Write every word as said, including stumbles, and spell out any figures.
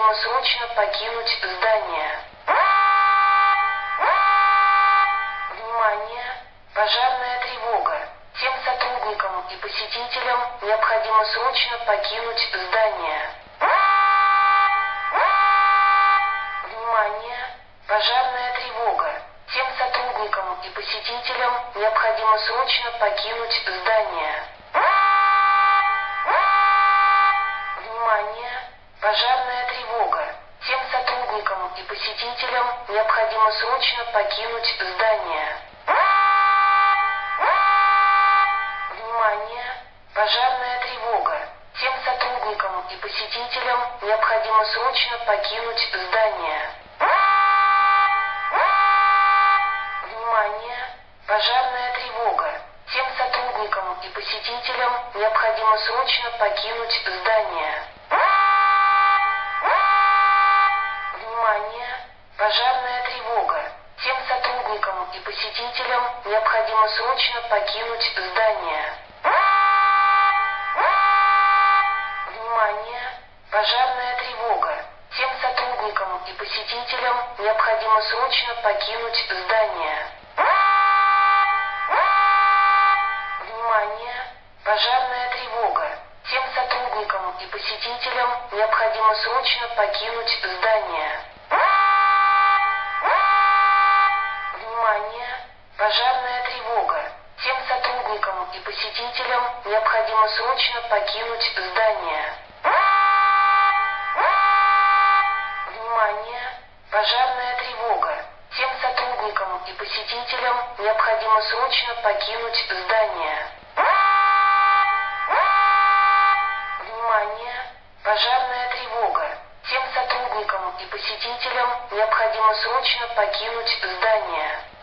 необходимо срочно покинуть здание. Внимание! Пожарная тревога. Всем сотрудникам и посетителям необходимо срочно покинуть здание. Внимание! Пожарная тревога. Всем сотрудникам и посетителям необходимо срочно покинуть здание. Внимание! Пожарная тревога. Всем сотрудникам и посетителям необходимо срочно покинуть здание. Внимание! Пожарная тревога. Всем сотрудникам и посетителям необходимо срочно покинуть здание. Внимание! Пожарная тревога. Всем сотрудникам и посетителям необходимо срочно покинуть здание. Внимание! Пожарная тревога. Всем сотрудникам и посетителям необходимо срочно покинуть здание. Внимание! Пожарная тревога. Всем сотрудникам и посетителям необходимо срочно покинуть здание. Внимание! Пожарная тревога. Всем сотрудникам и посетителям необходимо срочно покинуть здание. Внимание! Пожарная тревога. Всем сотрудникам и посетителям необходимо срочно покинуть здание. Внимание! Пожарная тревога. Всем сотрудникам и посетителям необходимо срочно покинуть здание. Внимание! Пожарная тревога. Всем сотрудникам и посетителям необходимо срочно покинуть здание.